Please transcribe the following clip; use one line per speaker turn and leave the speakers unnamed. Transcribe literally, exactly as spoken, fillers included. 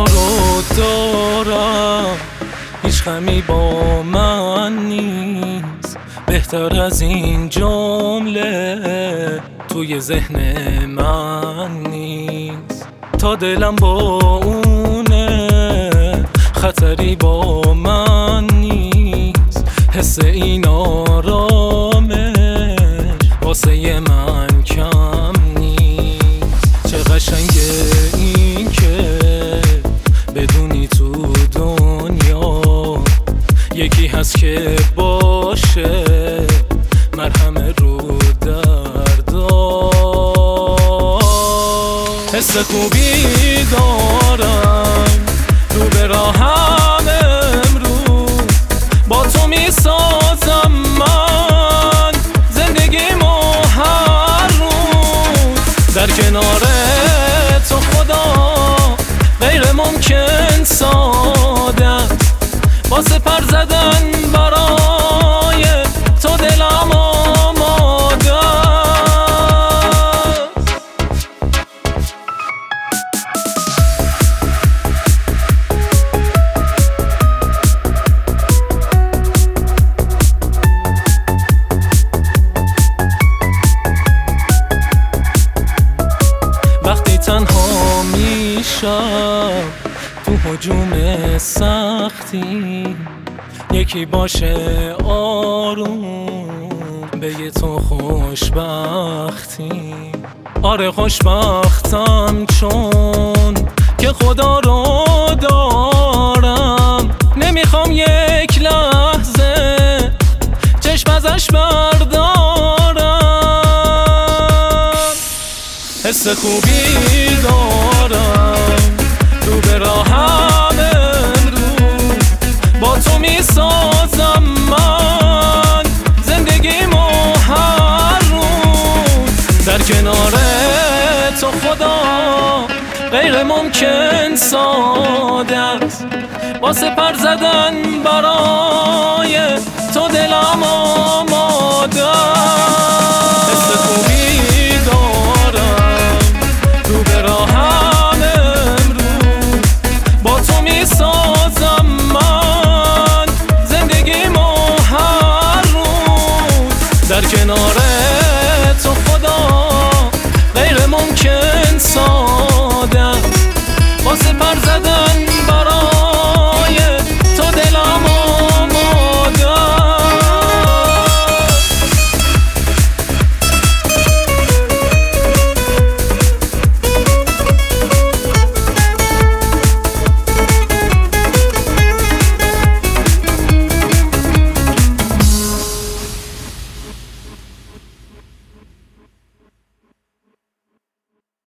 تو رو دارم، هیچ غمی با من نیست. بهتر از این جمله توی ذهن من نیست. تا دلم با اونه خطری با من نیست. حس این آرامش واسه من کم نیست. چه قشنگه این که بدونی تو دنیا یکی هست که باشه مرهم رو دردا. حس خوبی دارم رو به راهم امروز، با تو می سازم من زندگیمو هر روز. در کنار تو خدا غیر ممکن ساده است، واسه پر زدن برای تو دلم آماده است. وقتی تنها میشم تو هجوم سختی، یکی باشه آروم بگه تو خوشبختی. آره خوشبختم چون که خدا رو دارم، نمیخوام یک لحظه چشم ازش بردارم. حس خوبی دارم رو به راهم امروز، با تو می سازم من زندگیمو هر روز. در کنار تو خدا غیر ممکن ساده است، واسه پر زدن برای